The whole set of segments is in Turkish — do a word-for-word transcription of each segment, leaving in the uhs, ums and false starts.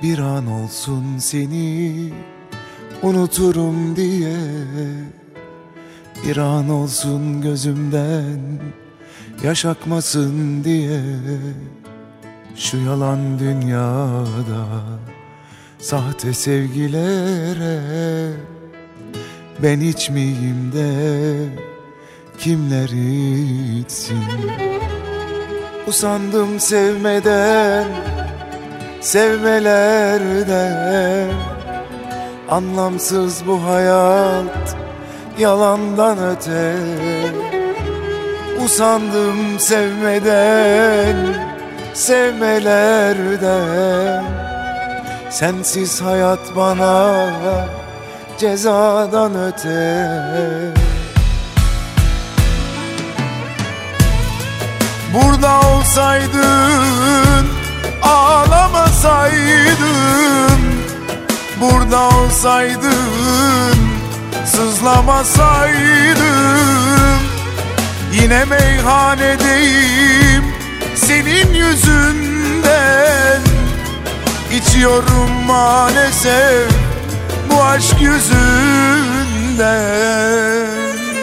Bir an olsun seni unuturum diye, bir an olsun gözümden yaş akmasın diye. Şu yalan dünyada sahte sevgilere ben içmeyeyim de kimler içsin. Usandım sevmeden, sevmelerden. Anlamsız bu hayat, yalandan öte. Usandım sevmeden, sevmelerden. Sensiz hayat bana cezadan öte. Burada olsaydın, ağlamasaydın. Burada olsaydın, sızlamasaydın. Yine meyhanedeyim senin yüzünden. İçiyorum maalesef bu aşk yüzünden.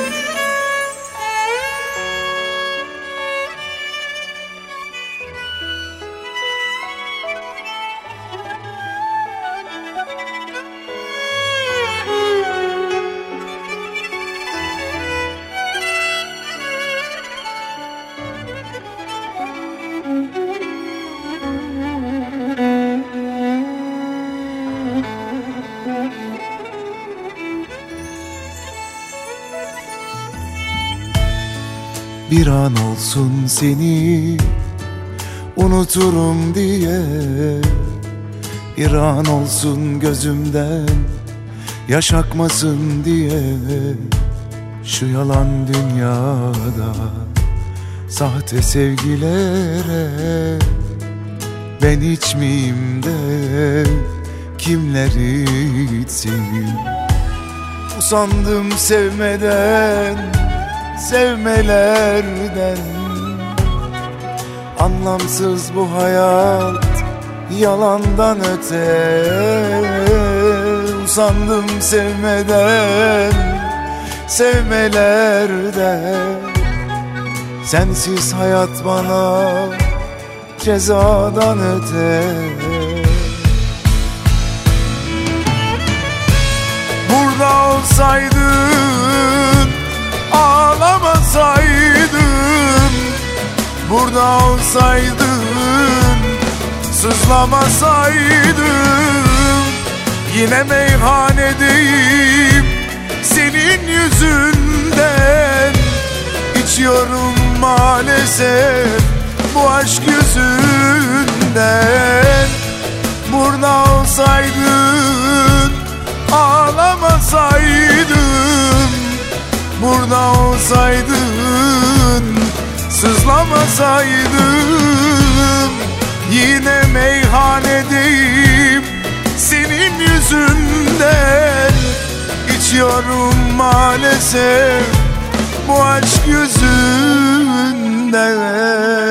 Bir an olsun seni unuturum diye, bir an olsun gözümden yaş akmasın diye. Şu yalan dünyada sahte sevgilere ben içmeyeyim de kimler içsin. Usandım sevmeden, sevmelerden. Anlamsız bu hayat, yalandan öte. Usandım sevmeden, sevmelerden. Sensiz hayat bana cezadan öte. Burada olsaydın, ağlamasaydın. Burada olsaydın, sızlamasaydın. Yine meyhanedeyim senin yüzünden. İçiyorum maalesef bu aşk yüzünden. Burada olsaydın, ağlamasaydın. Burada olsaydın, sızlamasaydın. Yine meyhanedeyim senin yüzünden. İçiyorum maalesef bu aşk yüzünden.